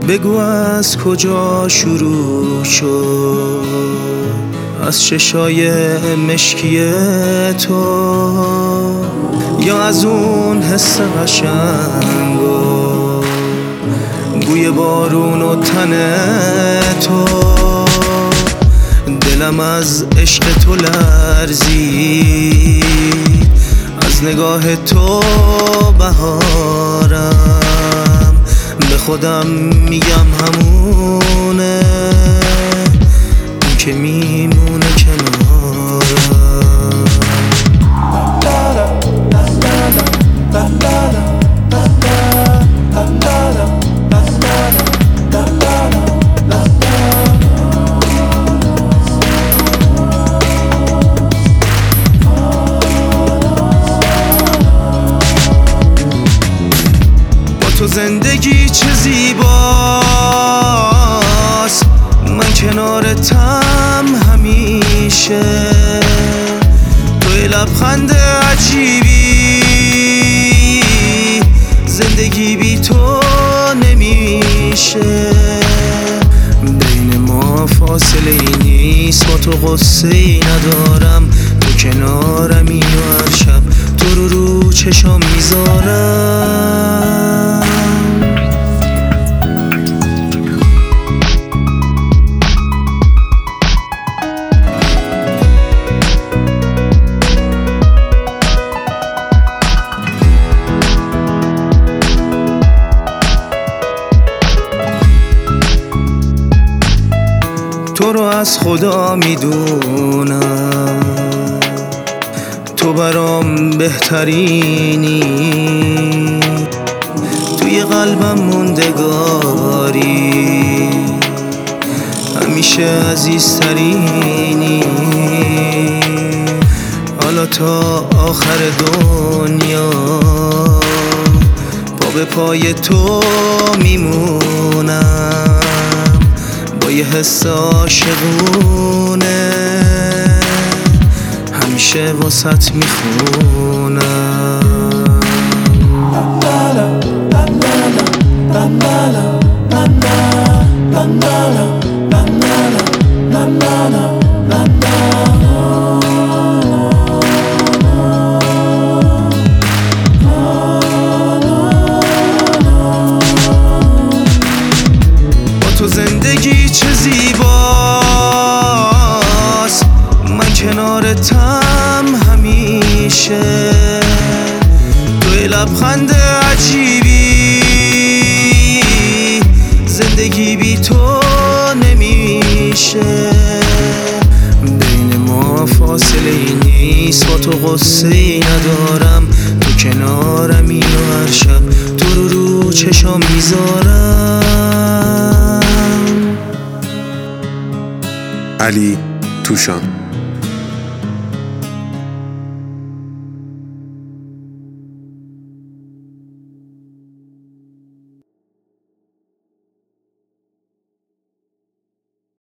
بگو از کجا شروع شد، از چشای مشکی تو یا از اون حس قشنگ و بوی بارون و تن تو. دلم از عشق تو لرزید، از نگاه تو بهارم، به خودم میگم همونه اون که میمونه کنارم. تو زندگی چه زیباست، من کنارتم همیشه. توی لبخند عجیبی، زندگی بی تو نمیشه. بین ما فاصله ای نیست، با تو قصه ای ندارم. تو کنارمی و هر شب تو رو چشام میذارم. تو رو از خدا میدونم، تو برام بهترینی، توی قلبم موندگاری، همیشه عزیزترینی. حالا تا آخر دنیا پا به پای تو میمونم، با یه حس عاشقونه همیشه واسط میخونم. تو زندگی چه زیباست، من کنارتم همیشه. توی لبخند عجیبی، زندگی بی تو نمیشه. بین ما فاصله ای نیست، با تو قصه ای ندارم. تو کنارمی و هر شب تو رو چشام میذارم. علی توشان.